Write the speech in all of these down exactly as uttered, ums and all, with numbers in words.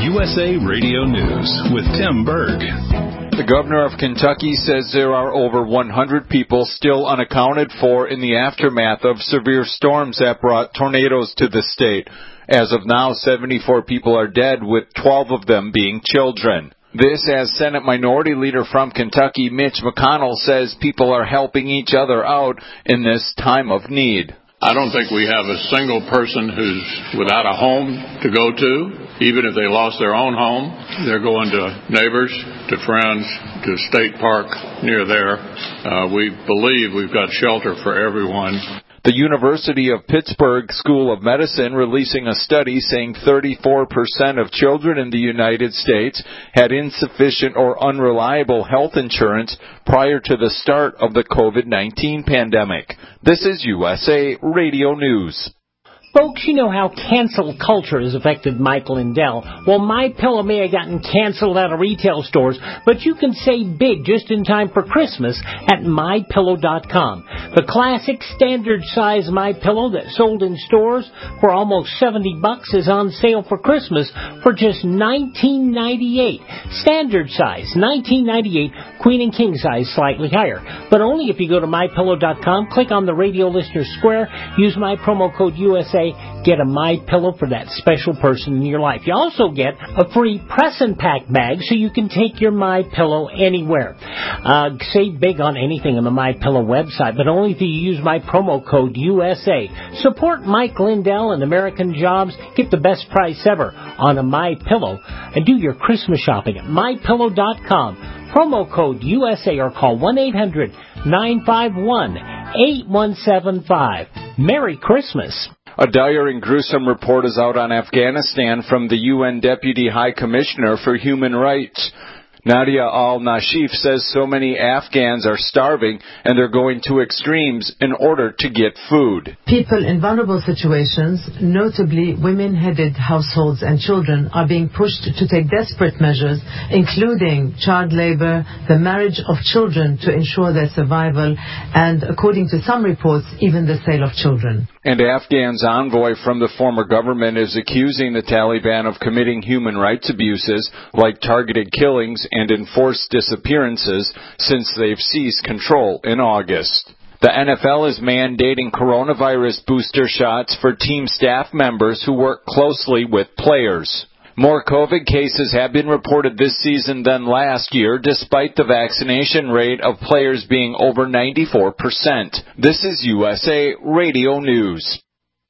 U S A Radio News with Tim Berg. The governor of Kentucky says there are over one hundred people still unaccounted for in the aftermath of severe storms that brought tornadoes to the state. As of now, seventy-four people are dead, with twelve of them being children. This as Senate Minority Leader from Kentucky, Mitch McConnell, says people are helping each other out in this time of need. I don't think we have a single person who's without a home to go to. Even if they lost their own home, they're going to neighbors, to friends, to State Park near there. Uh, we believe we've got shelter for everyone. The University of Pittsburgh School of Medicine releasing a study saying thirty-four percent of children in the United States had insufficient or unreliable health insurance prior to the start of the COVID nineteen pandemic. This is U S A Radio News. Folks, you know how cancel culture has affected Mike Lindell. Well, MyPillow may have gotten canceled out of retail stores, but you can save big just in time for Christmas at My Pillow dot com. The classic standard size MyPillow that sold in stores for almost seventy bucks is on sale for Christmas for just nineteen ninety-eight. Standard size, nineteen ninety-eight. Queen and king size, slightly higher. But only if you go to My Pillow dot com, click on the radio listener square, use my promo code U S A, get a MyPillow for that special person in your life. You also get a free press and pack bag so you can take your MyPillow anywhere. Uh, save big on anything on the MyPillow website, but only if you use my promo code U S A. Support Mike Lindell and American Jobs. Get the best price ever on a MyPillow, and do your Christmas shopping at My Pillow dot com. Promo code U S A, or call one eight hundred nine five one eight one seven five. Merry Christmas. A dire and gruesome report is out on Afghanistan from the U N Deputy High Commissioner for Human Rights. Nadia al-Nashif says so many Afghans are starving and they're going to extremes in order to get food. People in vulnerable situations, notably women-headed households and children, are being pushed to take desperate measures, including child labor, the marriage of children to ensure their survival, and, according to some reports, even the sale of children. And Afghan's envoy from the former government is accusing the Taliban of committing human rights abuses like targeted killings and enforced disappearances since they've seized control in August. The N F L is mandating coronavirus booster shots for team staff members who work closely with players. More COVID cases have been reported this season than last year, despite the vaccination rate of players being over ninety-four percent. This is U S A Radio News.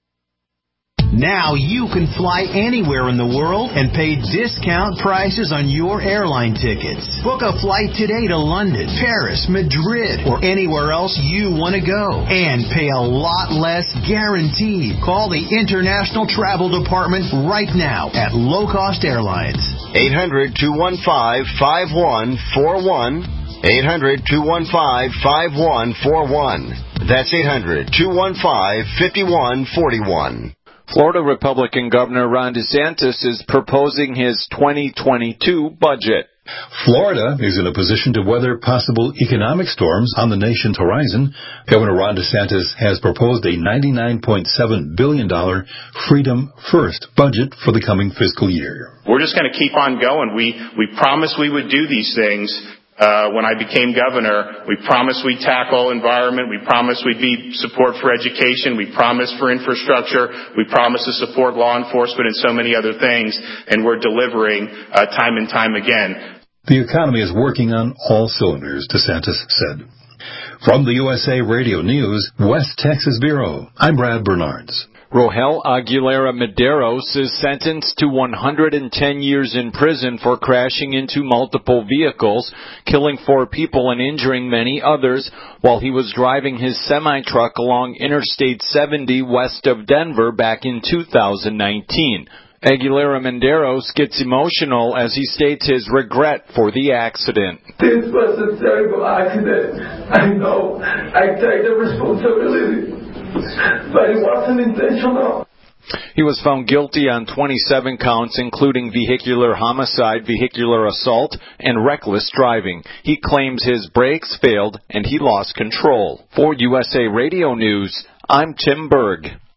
Now you can fly anywhere in the world and pay discount prices on your airline tickets. Book a flight today to London, Paris, Madrid, or anywhere else you want to go. And pay a lot less guaranteed. Call the International Travel Department right now at Low Cost Airlines. eight hundred two one five five one four one. eight hundred two one five five one four one. That's eight hundred two one five five one four one. Florida Republican Governor Ron DeSantis is proposing his twenty twenty-two budget. Florida is in a position to weather possible economic storms on the nation's horizon. Governor Ron DeSantis has proposed a ninety-nine point seven billion dollars Freedom First budget for the coming fiscal year. We're just going to keep on going. We, we promised we would do these things. Uh, when I became governor, we promised we'd tackle environment. We promised we'd be support for education. We promised for infrastructure. We promised to support law enforcement and so many other things. And we're delivering uh, time and time again. The economy is working on all cylinders, DeSantis said. From the U S A Radio News, West Texas Bureau, I'm Brad Bernards. Rohel Aguilera Medeiros is sentenced to one hundred ten years in prison for crashing into multiple vehicles, killing four people and injuring many others while he was driving his semi-truck along Interstate seventy west of Denver back in two thousand nineteen. Aguilera Medeiros gets emotional as he states his regret for the accident. This was a terrible accident. I know. I take the responsibility. But it wasn't intentional. He was found guilty on twenty-seven counts, including vehicular homicide, vehicular assault, and reckless driving. He claims his brakes failed and he lost control. For U S A Radio News, I'm Tim Berg.